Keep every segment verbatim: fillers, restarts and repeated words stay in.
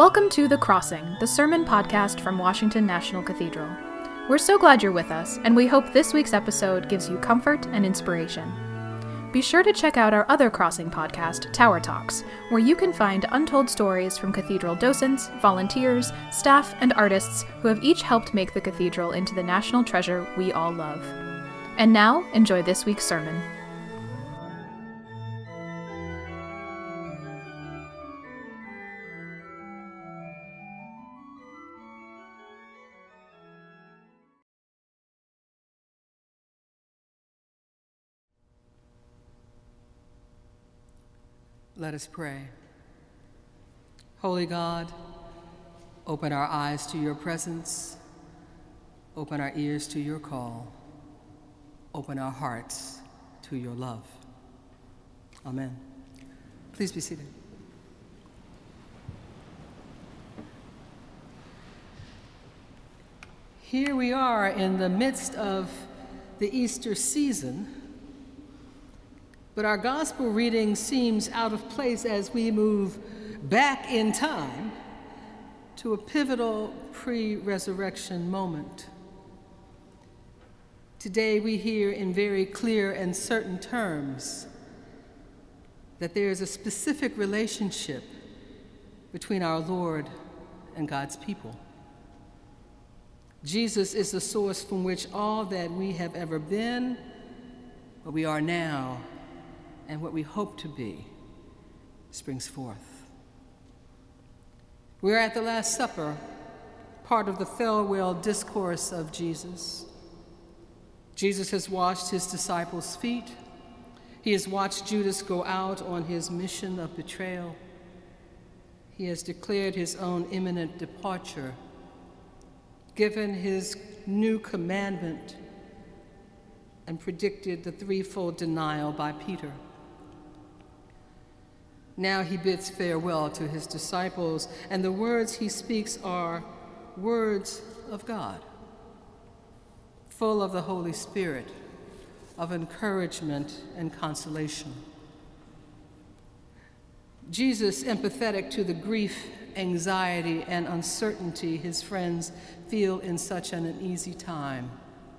Welcome to The Crossing, the sermon podcast from Washington National Cathedral. We're so glad you're with us, and we hope this week's episode gives you comfort and inspiration. Be sure to check out our other Crossing podcast, Tower Talks, where you can find untold stories from cathedral docents, volunteers, staff, and artists who have each helped make the cathedral into the national treasure we all love. And now, enjoy this week's sermon. Let us pray. Holy God, open our eyes to your presence, open our ears to your call, open our hearts to your love. Amen. Please be seated. Here we are in the midst of the Easter season, but our gospel reading seems out of place as we move back in time to a pivotal pre-resurrection moment. Today we hear in very clear and certain terms that there is a specific relationship between our Lord and God's people. Jesus is the source from which all that we have ever been, what we are now, and what we hope to be springs forth. We're at the Last Supper, part of the farewell discourse of Jesus. Jesus has washed his disciples' feet. He has watched Judas go out on his mission of betrayal. He has declared his own imminent departure, given his new commandment, and predicted the threefold denial by Peter. Now he bids farewell to his disciples, and the words he speaks are words of God, full of the Holy Spirit, of encouragement and consolation. Jesus, empathetic to the grief, anxiety, and uncertainty his friends feel in such an uneasy time,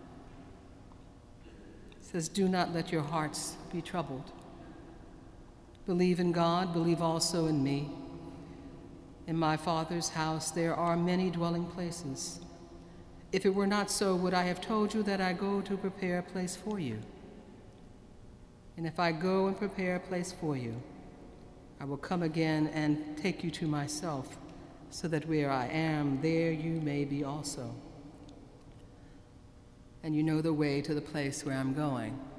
says, "Do not let your hearts be troubled. Believe in God, believe also in me. In my Father's house there are many dwelling places. If it were not so, would I have told you that I go to prepare a place for you? And if I go and prepare a place for you, I will come again and take you to myself, so that where I am, there you may be also. And you know the way to the place where I'm going."